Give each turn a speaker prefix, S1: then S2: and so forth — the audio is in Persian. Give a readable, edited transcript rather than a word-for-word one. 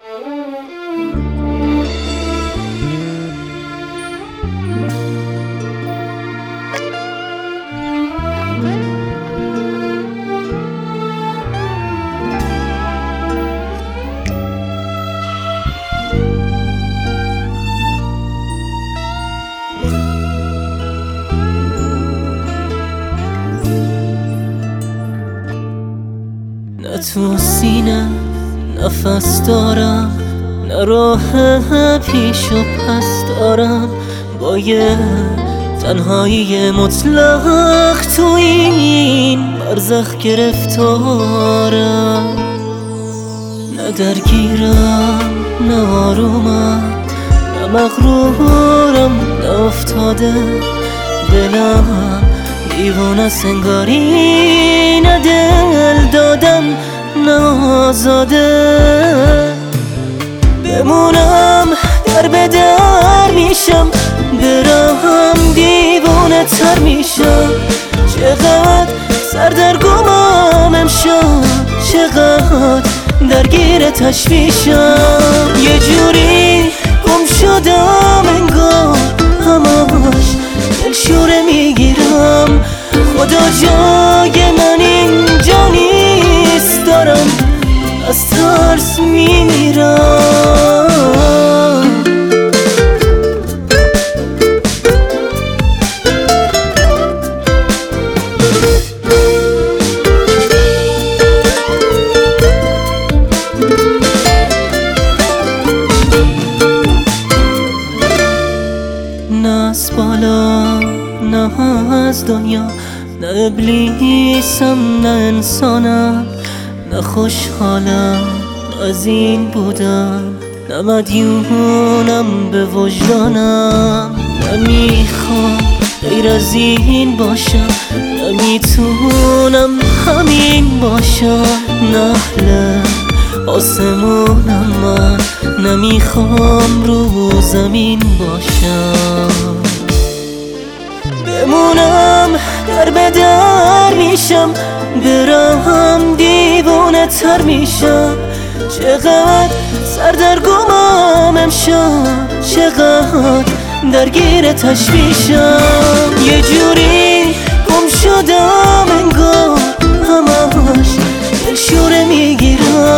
S1: نه تو سینه نفس دارم، نه راه پیش و پس دارم، با یه تنهایی مطلق تو این برزخ گرفتارم. نه درگیرم نه آرومم، نه مغرورم نه افتاده، دلم دیوانه سنگاری، نه دل دادم نه آزاده. بمونم در به در میشم، برم دیوانه تر میشم. چقدر سردرگمم امشب، چقدر درگیر تشویشم. یه جوری گم شدم انگار، همش دلشوره میگیرم. خدا جای من اینجا نیست، دارم از ترس میمیرم. نه از بالا نه از دنیا، نه ابلیسم نه انسانم، نه خوشحالم از این بودن، نه مدیونم به وجدانم. نمیخوام غیر از این باشم، نمیتونم همین باشم. نحل آسمونم من، نمیخوام رو زمین باشم. بمونم در به در میشم، برم دیوانه تر میشم. چقدر سردرگمم امشب، چقدر درگیر تشویشم. یه جوری گم شدم انگار، همش دلشوره میگیرم.